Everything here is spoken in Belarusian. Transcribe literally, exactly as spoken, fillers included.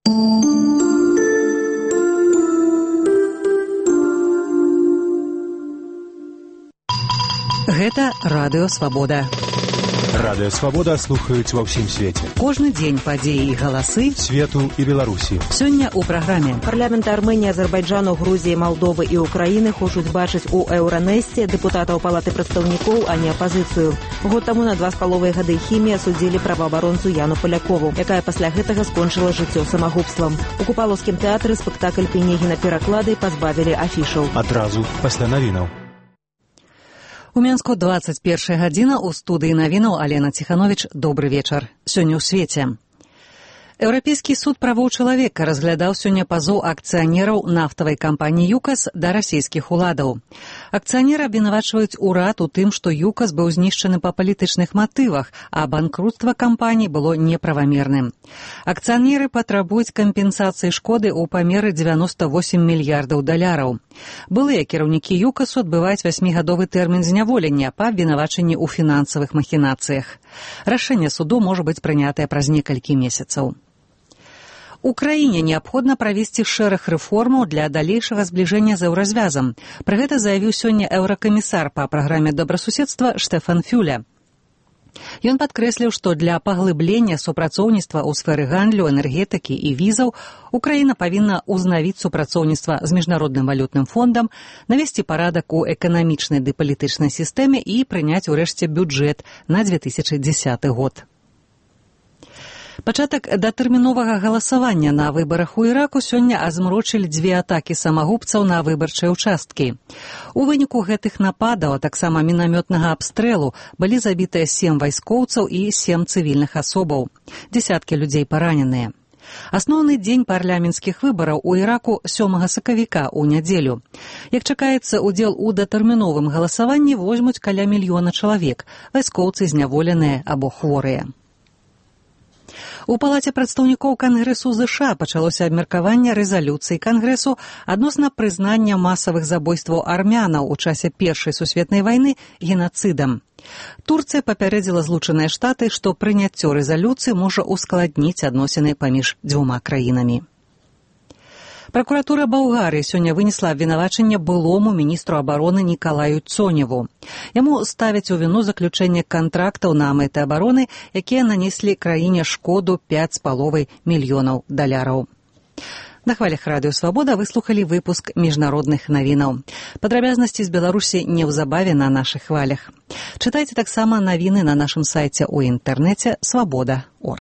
Гэта радыё «Свабода». Радыё «Свабода» слухаюць ва ўсім свеце. Кожны дзень падзеі і галасы свету і Беларусі. Сёння ў праграме. Парламенты Арменіі, Азербайджану, Грузіі, Малдовы і Украіны хочуць бачыць у Еўранэсце дэпутатаў Палаты прадстаўнікоў, а не апазіцыю. Год таму на два з паловай гады хімія судзілі праваабаронцу Яну Палякову, якая пасля гэтага скончыла жыццё самагубствам. У Купалаўскім тэатры спектакль Пінегіна пераклады пазбавілі афішаў. Адразу пасля навінаў. У Мінску дваццаць першая гадзіна, у студыі навінаў Алена Ціхановіч. Добры вечар. Сёння ў свеце. Еўрапейскі суд правоў чалавека разглядаў сёння пазоў акцыянераў нафтавай кампаніі «ЮКАС» да расійскіх уладаў. Акцыянеры абвінавачваюць урад у тым, што «ЮКАС» быў знішчаны па палітычных матывах, а банкрутства кампаніі было неправамерным. Акцыянеры патрабуюць кампенсацыі шкоды ў памеры дзевяноста восем мільярдаў даляраў. Былыя кіраўнікі «ЮКАСу» адбываюць васьмігадовы тэрмін зняволення па абвінавачанні ў фінансавых махінацыях. Рашэнне суду можа быць прынятае праз некалькі месяцаў. У краіне неабходна правесці шэраг рэформаў для далейшага збліжэння з еўразвязам. Пра гэта заявіў сёння еўракамісар па праграме добрасуседства Штэфан Фюле. Ён падкрэсліў, што для паглыблення супрацоўніцтва ў сферы гандлю, энергетыкі і візаў Украіна павінна ўзнавіць супрацоўніцтва з міжнародным валютным фондам, навесці парадак у эканамічнай ды палітычнай сістэме і прыняць урэшце бюджэт на дзве тысячы дзесяты год. Пачатак датэрміновага галасавання на выбарах у Іраку сёння азмрочылі дзве атакі самагубцаў на выбарчыя ўчасткі. У выніку гэтых нападаў, а таксама мінамётнага абстрэлу, былі забітыя сем вайскоўцаў і сем цывільных асобаў. Дзесяткі людзей параненыя. Асноўны дзень парламенцкіх выбараў у Іраку сёмага сакавіка ў нядзелю. Як чакаецца, удзел у датэрміновым галасаванні возьмуць каля мільёна чалавек, вайскоўцы зняволеныя або хворыя. У Палаце прадстаўнікоў Кангрэсу ЗША пачалося абмеркаванне рэзалюцыі Кангрэсу адносна прызнання масавых забойстваў армянаў у часе Першай сусветнай вайны генацыдам. Турцыя папярэдзіла Злучаныя Штаты, што прыняццё рэзалюцыі можа ускладніць адносіны паміж дзвюма краінамі. Пракуратура Балгарыі сёння вынесла абвінавачанне былому міністру абароны Нікалаю Цоневу. Яму ставяць у віну заключэнне кантрактаў на мэты абароны, якія нанеслі краіне шкоду пяць з паловай мільёнаў даляраў. На хвалях радыё «Свабода» выслухалі выпуск міжнародных навінаў. Падрабязнасці з Беларусі неўзабаве на нашых хвалях. Чытайце таксама навіны на нашым сайце ў інтэрнэце свабода точка орг.